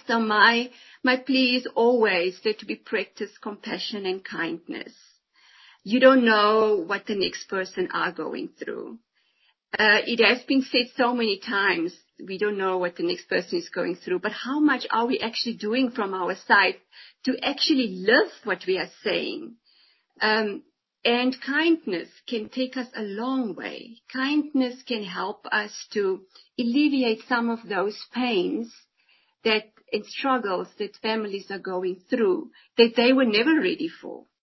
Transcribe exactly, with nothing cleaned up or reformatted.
So my, my plea is always that we practice compassion and kindness. You don't know what the next person are going through. Uh, it has been said so many times, we don't know what the next person is going through, but how much are we actually doing from our side to actually live what we are saying? Um, and kindness can take us a long way. Kindness can help us to alleviate some of those pains that and struggles that families are going through that they were never ready for.